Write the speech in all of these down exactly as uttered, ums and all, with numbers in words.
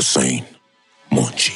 حسین منجی.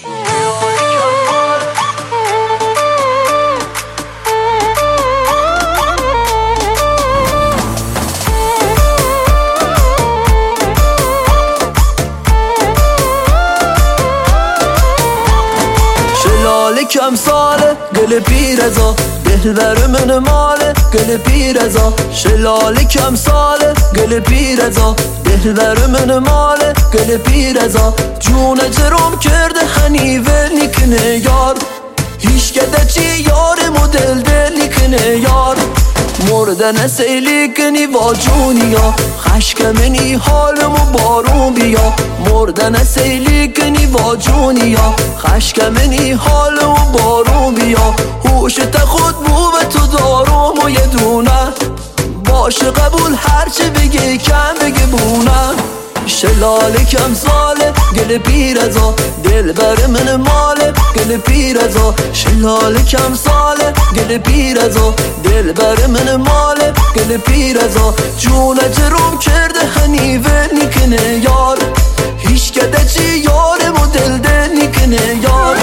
شلاله کم ساله گل پیرزا دلبر من ماله گل پیرزا. شلاله کم ساله گل پیرزا دلبر من ماله گل پیرزا. جون جرم کرده هنیوه نیکنه یار هیچ کده چی یار مدل دل نیکنه یار. مردن سیلی کنی با جونیا خشک منی حالمو بارون بیا. مردن سیلی کنی با جونیا خشک منی حالمو بارون بیا. هوشت خود بو به تو دارم و یه دونه باشه قبول هرچه بگی کم بگی بونه. شلاله کم ساله گل پیرزا دلبر من ماله گل پیرزا. شلاله کم ساله گل پیرزا دلبر من ماله گل پیرزا. جون جرم کرده هنیوه نیکنه یار هیچ کده چی یار مدل دل نیکنه یار.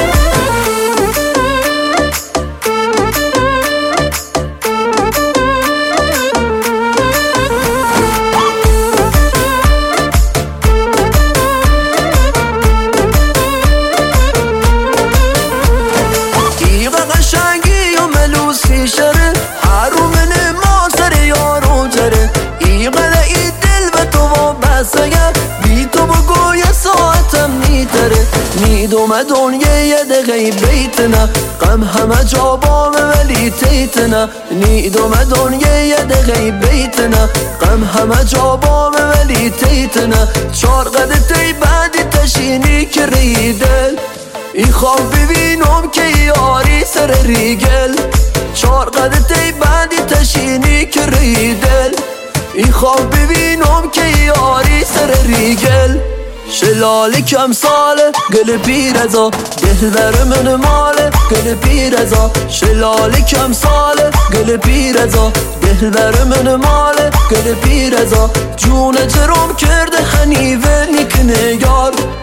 میدوم دنیای دقیقی بیتنا غم همه جا بام ولی تیتنا. نیدوم دنیای دقیقی بیتنا غم همه جا بام ولی تیتنا. چار قد تی بعدی تشینی که ریدل این خواب ببینم که یاری سر ریگل. چار قد تی بعدی تشینی که ریدل این خواب ببینم که یاری سر ریگل. شلاله کم ساله گل پیرزا دلبر من ماله گل پیرزا. شلاله کم ساله گل پیرزا دلبر من ماله گل پیرزا. جون جرم کرده هنیوه نیکنه یار